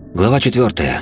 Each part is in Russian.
Глава 4.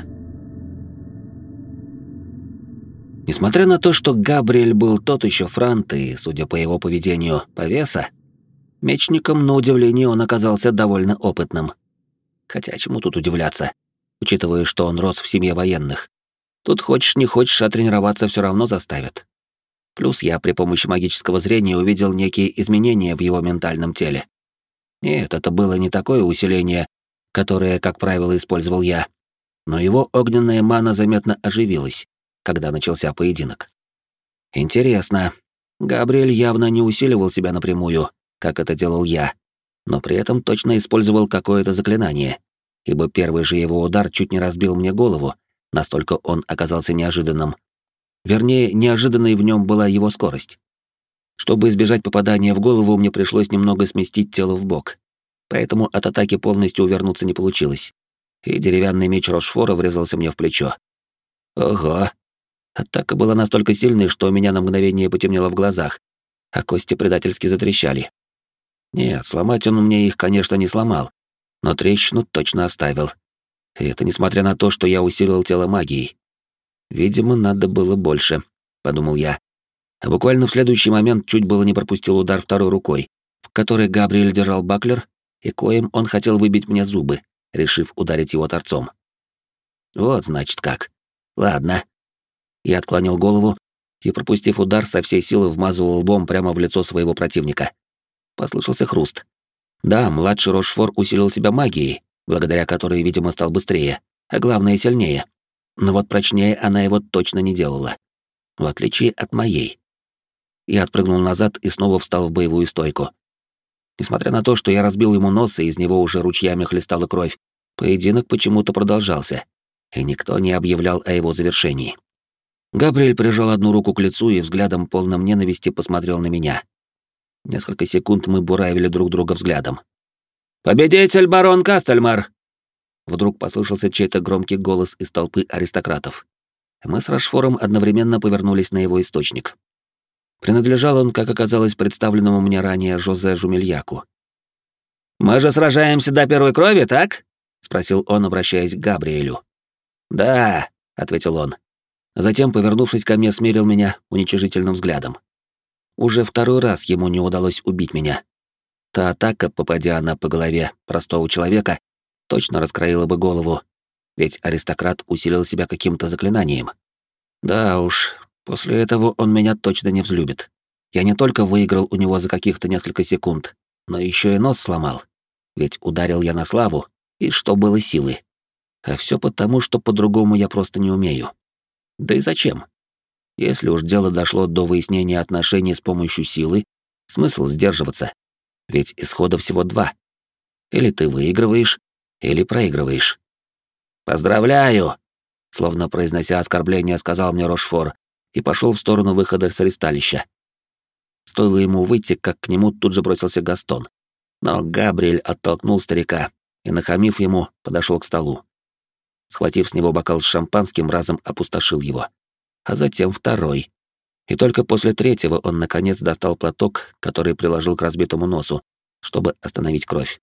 Несмотря на то, что Габриэль был тот еще франт и, судя по его поведению, повеса, мечником, на удивление, он оказался довольно опытным. Хотя чему тут удивляться, учитывая, что он рос в семье военных. Тут хочешь не хочешь, а тренироваться все равно заставят. Плюс я при помощи магического зрения увидел некие изменения в его ментальном теле. Нет, это было не такое усиление, которое, как правило, использовал я, но его огненная мана заметно оживилась, когда начался поединок. Интересно, Габриэль явно не усиливал себя напрямую, как это делал я, но при этом точно использовал какое-то заклинание, ибо первый же его удар чуть не разбил мне голову, настолько он оказался неожиданным. Вернее, неожиданной в нем была его скорость. Чтобы избежать попадания в голову, мне пришлось немного сместить тело в бок, поэтому от атаки полностью увернуться не получилось, и деревянный меч Рошфора врезался мне в плечо. Ого! Атака была настолько сильной, что у меня на мгновение потемнело в глазах, а кости предательски затрещали. Нет, сломать он мне их, конечно, не сломал, но трещину точно оставил. И это несмотря на то, что я усилил тело магией. Видимо, надо было больше, подумал я. А буквально в следующий момент чуть было не пропустил удар второй рукой, в которой Габриэль держал баклер, и коим он хотел выбить мне зубы, решив ударить его торцом. Вот, значит, как. Ладно. Я отклонил голову и, пропустив удар, со всей силы вмазывал лбом прямо в лицо своего противника. Послышался хруст. Да, младший Рошфор усилил себя магией, благодаря которой, видимо, стал быстрее, а главное, сильнее. Но вот прочнее она его точно не делала. В отличие от моей. Я отпрыгнул назад и снова встал в боевую стойку. Несмотря на то, что я разбил ему нос, и из него уже ручьями хлестала кровь, поединок почему-то продолжался, и никто не объявлял о его завершении. Габриэль прижал одну руку к лицу и взглядом полным ненависти посмотрел на меня. Несколько секунд мы буравили друг друга взглядом. «Победитель барон Кастельмар!» Вдруг послышался чей-то громкий голос из толпы аристократов. Мы с Рошфором одновременно повернулись на его источник. Принадлежал он, как оказалось, представленному мне ранее Жозе Жумельяку. «Мы же сражаемся до первой крови, так?» — спросил он, обращаясь к Габриэлю. «Да», — ответил он. Затем, повернувшись ко мне, смерил меня уничижительным взглядом. Уже второй раз ему не удалось убить меня. Та атака, попадя она по голове простого человека, точно раскроила бы голову, ведь аристократ усилил себя каким-то заклинанием. Да уж, после этого он меня точно не взлюбит. Я не только выиграл у него за каких-то несколько секунд, но еще и нос сломал, ведь ударил я на славу, и что было силы. А все потому, что по-другому я просто не умею. Да и зачем? Если уж дело дошло до выяснения отношений с помощью силы, смысл сдерживаться. Ведь исхода всего два. Или ты выигрываешь, или проигрываешь. «Поздравляю!» Словно произнося оскорбление, сказал мне Рошфор и пошел в сторону выхода с ристалища. Стоило ему выйти, как к нему тут же бросился Гастон. Но Габриэль оттолкнул старика и, нахамив ему, подошел к столу. Схватив с него бокал с шампанским, разом опустошил его. А затем второй. И только после третьего он, наконец, достал платок, который приложил к разбитому носу, чтобы остановить кровь.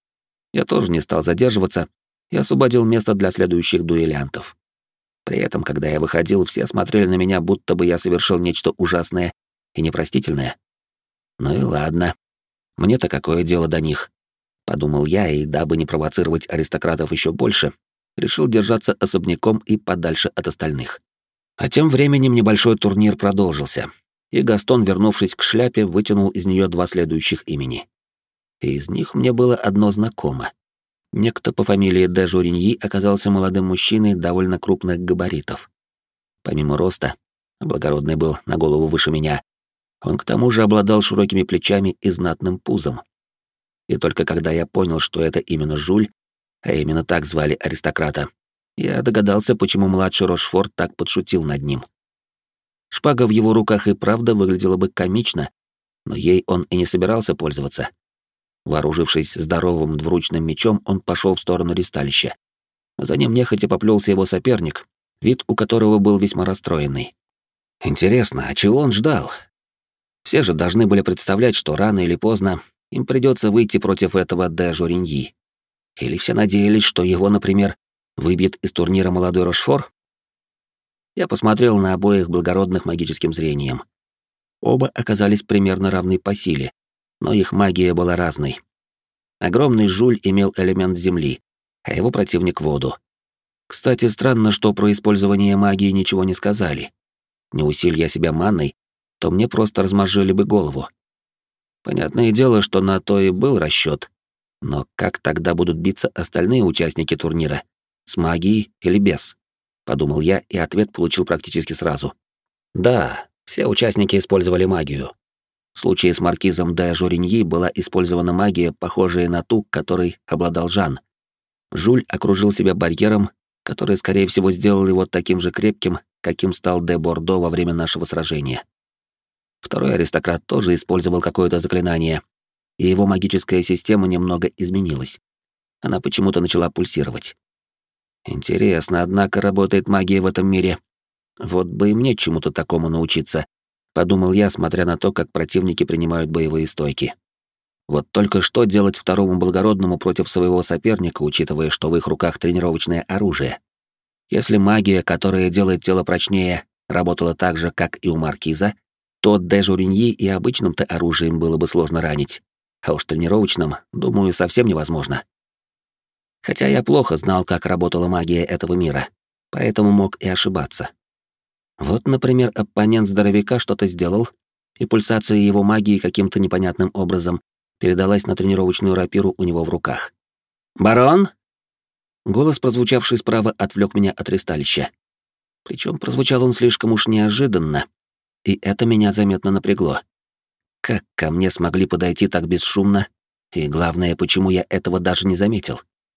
Я тоже не стал задерживаться и освободил место для следующих дуэлянтов. При этом, когда я выходил, все смотрели на меня, будто бы я совершил нечто ужасное и непростительное. Ну и ладно. Мне-то какое дело до них? Подумал я, и дабы не провоцировать аристократов еще больше, решил держаться особняком и подальше от остальных. А тем временем небольшой турнир продолжился, и Гастон, вернувшись к шляпе, вытянул из нее два следующих имени. И из них мне было одно знакомо. Некто по фамилии де Журиньи оказался молодым мужчиной довольно крупных габаритов. Помимо роста, благородный был на голову выше меня, он к тому же обладал широкими плечами и знатным пузом. И только когда я понял, что это именно Жуль, а именно так звали аристократа, я догадался, почему младший Рошфор так подшутил над ним. Шпага в его руках и правда выглядела бы комично, но ей он и не собирался пользоваться. Вооружившись здоровым двуручным мечом, он пошел в сторону ристалища. За ним нехотя поплелся его соперник, вид у которого был весьма расстроенный. Интересно, а чего он ждал? Все же должны были представлять, что рано или поздно им придется выйти против этого де Журиньи. Или все надеялись, что его, например, Выбьет из турнира молодой Рошфор? Я посмотрел на обоих благородных магическим зрением. Оба оказались примерно равны по силе, но их магия была разной. Огромный жуль имел элемент земли, а его противник — воду. Кстати, странно, что про использование магии ничего не сказали. Не усиль я себя манной, то мне просто размозжили бы голову. Понятное дело, что на то и был расчет. Но как тогда будут биться остальные участники турнира? С магией или без? Подумал я, и ответ получил практически сразу. Да, все участники использовали магию. В случае с маркизом де Жориньи была использована магия, похожая на ту, которой обладал Жан. Жуль окружил себя барьером, который, скорее всего, сделал его таким же крепким, каким стал де Бордо во время нашего сражения. Второй аристократ тоже использовал какое-то заклинание, и его магическая система немного изменилась. Она почему-то начала пульсировать. Интересно, однако, работает магия в этом мире. Вот бы и мне чему-то такому научиться, подумал я, смотря на то, как противники принимают боевые стойки. Вот только что делать второму благородному против своего соперника, учитывая, что в их руках тренировочное оружие? Если магия, которая делает тело прочнее, работала так же, как и у маркиза, то де Журиньи и обычным-то оружием было бы сложно ранить, а уж тренировочным, думаю, совсем невозможно. Хотя я плохо знал, как работала магия этого мира, поэтому мог и ошибаться. Вот, например, оппонент здоровяка что-то сделал, и пульсация его магии каким-то непонятным образом передалась на тренировочную рапиру у него в руках. «Барон?» Голос, прозвучавший справа, отвлек меня от ристалища. Причем прозвучал он слишком уж неожиданно, и это меня заметно напрягло. Как ко мне смогли подойти так бесшумно, и главное, почему я этого даже не заметил?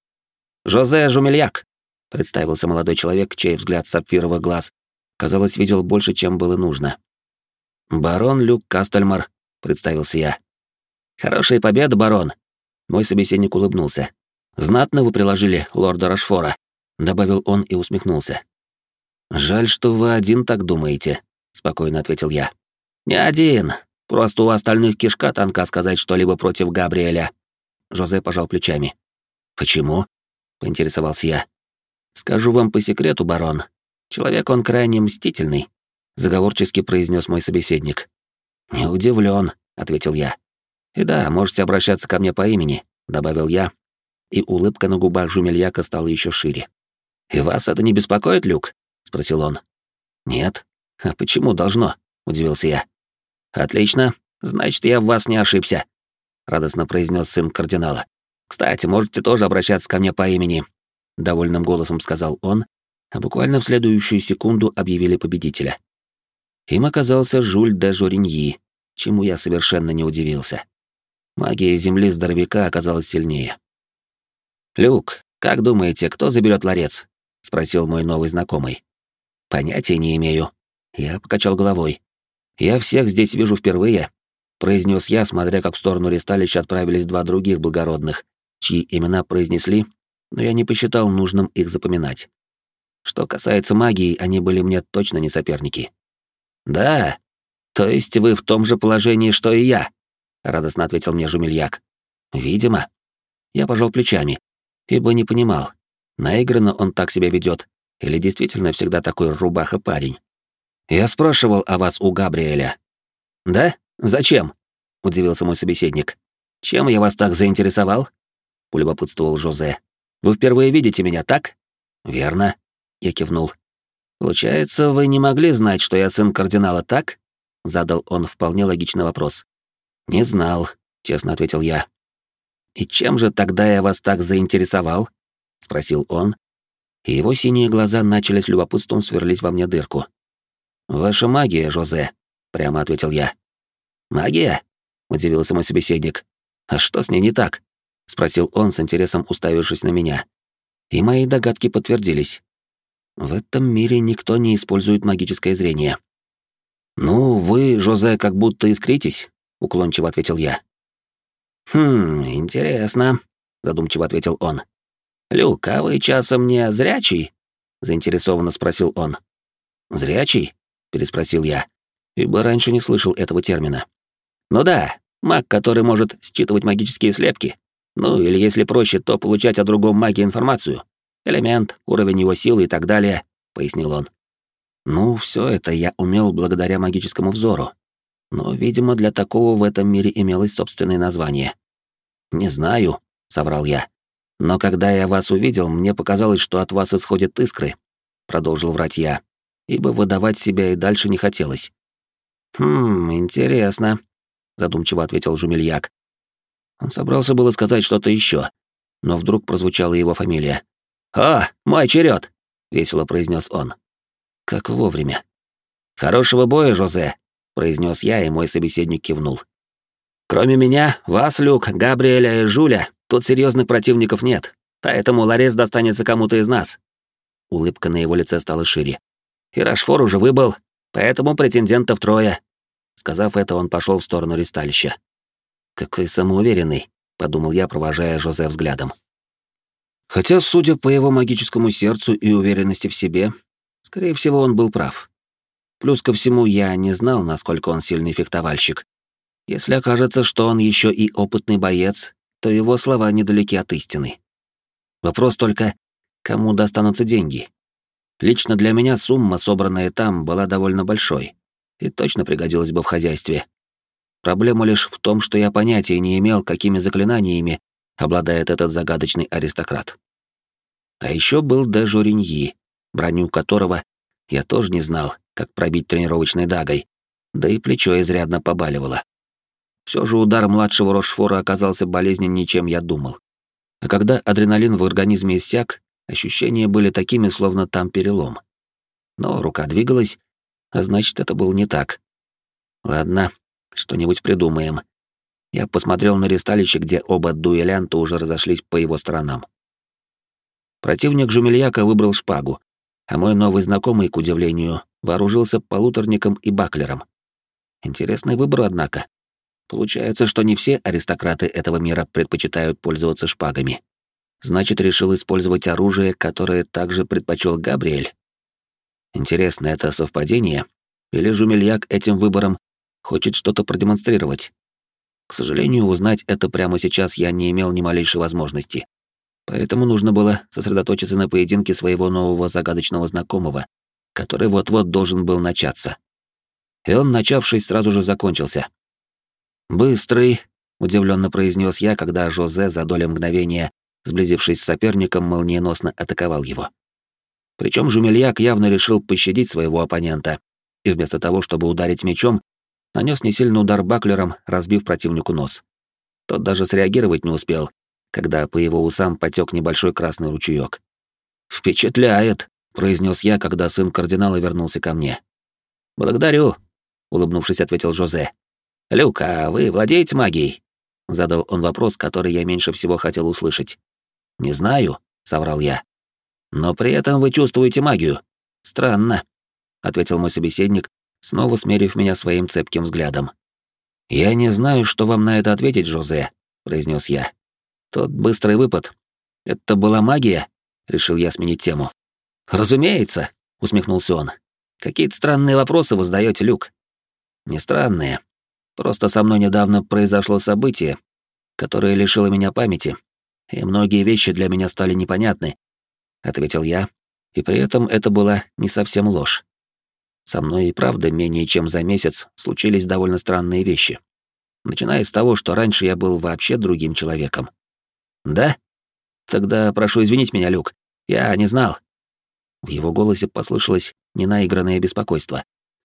«Жозе Жумельяк», — представился молодой человек, чей взгляд сапфировых глаз, казалось, видел больше, чем было нужно. «Барон Люк Кастельмар», — представился я. «Хорошая победа, барон», — мой собеседник улыбнулся. «Знатно вы приложили лорда Рошфора», — добавил он и усмехнулся. «Жаль, что вы один так думаете», — спокойно ответил я. «Не один. Просто у остальных кишка тонка сказать что-либо против Габриэля». Жозе пожал плечами. «Почему?» — поинтересовался я. «Скажу вам по секрету, барон. Человек он крайне мстительный», — заговорчески произнес мой собеседник. «Не удивлен», — ответил я. «И да, можете обращаться ко мне по имени», — добавил я, и улыбка на губах Жумельяка стала еще шире. «И вас это не беспокоит, Люк?» — спросил он. «Нет. А почему должно?» — удивился я. «Отлично. Значит, я в вас не ошибся», — радостно произнес сын кардинала. «Кстати, можете тоже обращаться ко мне по имени», — довольным голосом сказал он, а буквально в следующую секунду объявили победителя. Им оказался Жуль де Жориньи, чему я совершенно не удивился. Магия земли здоровяка оказалась сильнее. «Люк, как думаете, кто заберет ларец?» — спросил мой новый знакомый. «Понятия не имею». Я покачал головой. «Я всех здесь вижу впервые», — произнес я, смотря как в сторону ристалища отправились два других благородных, чьи имена произнесли, но я не посчитал нужным их запоминать. Что касается магии, они были мне точно не соперники. «Да, то есть вы в том же положении, что и я», — радостно ответил мне Жумельяк. «Видимо». Я пожал плечами, ибо не понимал, наигранно он так себя ведет, или действительно всегда такой рубаха-парень. «Я спрашивал о вас у Габриэля». «Да? Зачем?» — удивился мой собеседник. «Чем я вас так заинтересовал?» — полюбопытствовал Жозе. «Вы впервые видите меня, так?» «Верно», — я кивнул. «Получается, вы не могли знать, что я сын кардинала, так?» — задал он вполне логичный вопрос. «Не знал», — честно ответил я. «И чем же тогда я вас так заинтересовал?» — спросил он, и его синие глаза начали с любопытством сверлить во мне дырку. «Ваша магия, Жозе», — прямо ответил я. «Магия?» — удивился мой собеседник. «А что с ней не так?» — спросил он с интересом, уставившись на меня. И мои догадки подтвердились. В этом мире никто не использует магическое зрение. «Ну, вы, Жозе, как будто искритесь», — уклончиво ответил я. Интересно», — задумчиво ответил он. «Люк, а вы часом не зрячий?» — заинтересованно спросил он. «Зрячий?» — переспросил я, ибо раньше не слышал этого термина. «Ну да, маг, который может считывать магические слепки. Ну, или если проще, то получать о другом маге информацию», элемент, уровень его силы и так далее», — пояснил он. Ну, все это я умел благодаря магическому взору. Но, видимо, для такого в этом мире имелось собственное название. «Не знаю», — соврал я. «Но когда я вас увидел, мне показалось, что от вас исходят искры», — продолжил врать я, ибо выдавать себя и дальше не хотелось. Интересно», — задумчиво ответил Жумельяк. Он собрался было сказать что-то еще, но вдруг прозвучала его фамилия. «О, мой черед! Весело произнес он. Как вовремя. «Хорошего боя, Жозе», — произнес я, и мой собеседник кивнул. «Кроме меня, вас, Люк, Габриэля и Жуля, тут серьезных противников нет, поэтому ларец достанется кому-то из нас». Улыбка на его лице стала шире. «И Рашфор уже выбыл, поэтому претендентов трое». Сказав это, он пошел в сторону ристалища. «Какой самоуверенный», — подумал я, провожая Жозе взглядом. Хотя, судя по его магическому сердцу и уверенности в себе, скорее всего, он был прав. Плюс ко всему, я не знал, насколько он сильный фехтовальщик. Если окажется, что он еще и опытный боец, то его слова недалеки от истины. Вопрос только, кому достанутся деньги. Лично для меня сумма, собранная там, была довольно большой и точно пригодилась бы в хозяйстве. Проблема лишь в том, что я понятия не имел, какими заклинаниями обладает этот загадочный аристократ. А еще был де Жориньи, броню которого я тоже не знал, как пробить тренировочной дагой, да и плечо изрядно побаливало. Все же удар младшего Рошфора оказался болезненнее, чем я думал. А когда адреналин в организме иссяк, ощущения были такими, словно там перелом. Но рука двигалась, а значит, это было не так. Ладно, что-нибудь придумаем. Я посмотрел на ристалище, где оба дуэлянта уже разошлись по его сторонам. Противник Жумельяка выбрал шпагу, а мой новый знакомый, к удивлению, вооружился полуторником и баклером. Интересный выбор, однако. Получается, что не все аристократы этого мира предпочитают пользоваться шпагами. Значит, решил использовать оружие, которое также предпочел Габриэль. Интересно, это совпадение? Или Жумельяк этим выбором хочет что-то продемонстрировать? К сожалению, узнать это прямо сейчас я не имел ни малейшей возможности. Поэтому нужно было сосредоточиться на поединке своего нового загадочного знакомого, который вот-вот должен был начаться. И он, начавшись, сразу же закончился. «Быстрый», — удивленно произнес я, когда Жозе за долю мгновения, сблизившись с соперником, молниеносно атаковал его. Причем Жумельяк явно решил пощадить своего оппонента, и вместо того, чтобы ударить мечом, нанес несильный удар баклером, разбив противнику нос. Тот даже среагировать не успел, когда по его усам потек небольшой красный ручеёк. «Впечатляет», — произнес я, когда сын кардинала вернулся ко мне. «Благодарю», — улыбнувшись, ответил Жозе. «Люк, а вы владеете магией?» — задал он вопрос, который я меньше всего хотел услышать. «Не знаю», — соврал я. «Но при этом вы чувствуете магию. Странно», — ответил мой собеседник, снова смерив меня своим цепким взглядом. «Я не знаю, что вам на это ответить, Жозе», — произнес я. «Тот быстрый выпад. Это была магия?» — решил я сменить тему. «Разумеется», — усмехнулся он. «Какие-то странные вопросы вы задаете, Люк». «Не странные. Просто со мной недавно произошло событие, которое лишило меня памяти, и многие вещи для меня стали непонятны», — ответил я, и при этом это была не совсем ложь. Со мной и правда менее чем за месяц случились довольно странные вещи. Начиная с того, что раньше я был вообще другим человеком. «Да? Тогда прошу извинить меня, Люк. Я не знал». В его голосе послышалось ненаигранное беспокойство.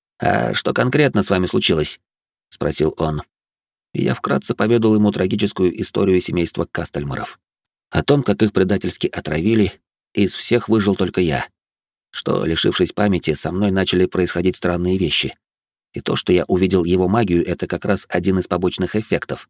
«А что конкретно с вами случилось?» — спросил он. И я вкратце поведал ему трагическую историю семейства Кастельмаров. О том, как их предательски отравили, и из всех выжил только я. Что, лишившись памяти, со мной начали происходить странные вещи. И то, что я увидел его магию, это как раз один из побочных эффектов.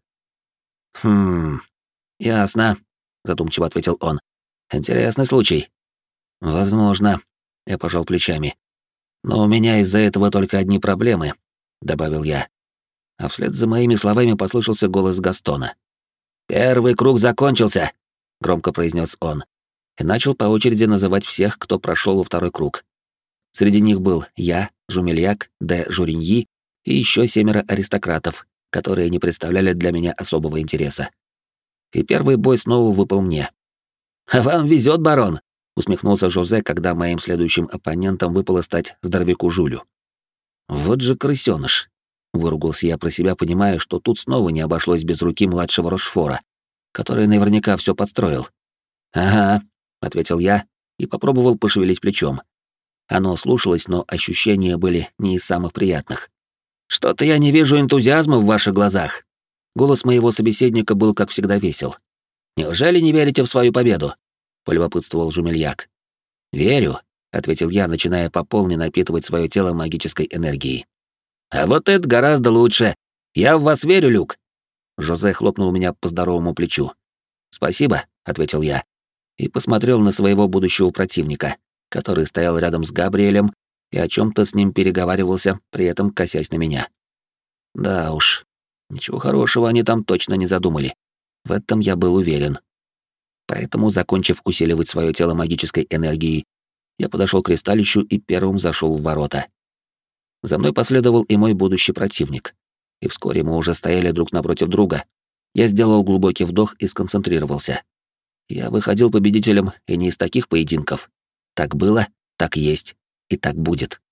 «Ясно», — задумчиво ответил он. «Интересный случай». «Возможно», — я пожал плечами. «Но у меня из-за этого только одни проблемы», — добавил я. А вслед за моими словами послышался голос Гастона. «Первый круг закончился», — громко произнес он, и начал по очереди называть всех, кто прошел во второй круг. Среди них был я, Жумельяк, де Жориньи и еще 7 аристократов, которые не представляли для меня особого интереса. И первый бой снова выпал мне. «А вам везет, барон», — усмехнулся Жозе, когда моим следующим оппонентом выпало стать здоровяку Жулю. Вот же крысёныш. Выругался я про себя, понимая, что тут снова не обошлось без руки младшего Рошфора, который наверняка все подстроил. «Ага», — ответил я и попробовал пошевелить плечом. Оно слушалось, но ощущения были не из самых приятных. «Что-то я не вижу энтузиазма в ваших глазах». Голос моего собеседника был, как всегда, весел. «Неужели не верите в свою победу?» — полюбопытствовал Жумельяк. «Верю», — ответил я, начиная по полной напитывать свое тело магической энергией. «А вот это гораздо лучше. Я в вас верю, Люк». Жозе хлопнул меня по здоровому плечу. «Спасибо», — ответил я, и посмотрел на своего будущего противника, который стоял рядом с Габриэлем и о чем-то с ним переговаривался, при этом косясь на меня. Да уж, ничего хорошего они там точно не задумали. В этом я был уверен. Поэтому, закончив усиливать свое тело магической энергией, я подошел к ристалищу и первым зашел в ворота. За мной последовал и мой будущий противник. И вскоре мы уже стояли друг напротив друга. Я сделал глубокий вдох и сконцентрировался. Я выходил победителем и не из таких поединков. Так было, так есть и так будет.